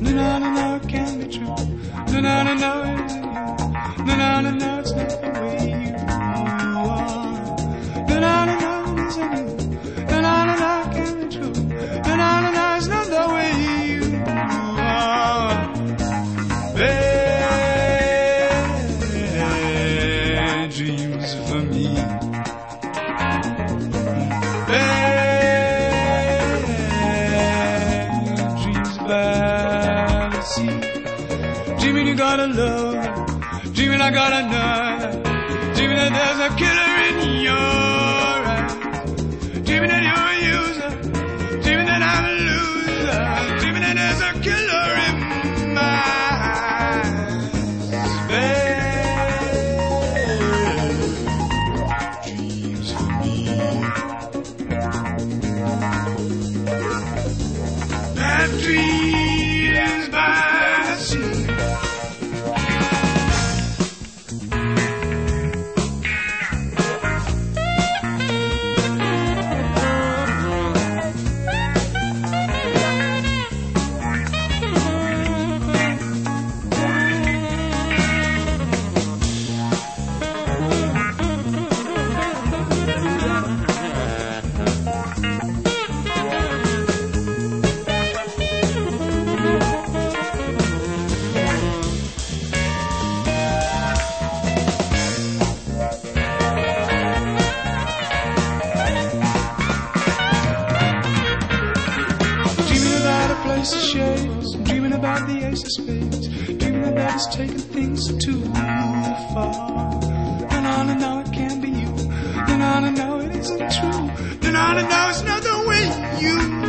No, it can't be true. No, it isn't you. No, it's not the way you are. No, it isn't you. No, it can't be true. No, it's not the way you are. Bad dreams for me. Dreaming you got a love, dreaming I got a nut, dreaming that there's a killer in your eyes, dreaming that you're a user, dreaming that I'm a loser, dreaming that there's a killer in my eyes. Bad dreams for me. Bad dreams by the sea. Place of shades, dreaming about the ace of spades, dreaming about us taking things too far. No, it can't be you. No, it isn't true. No, it's not the way you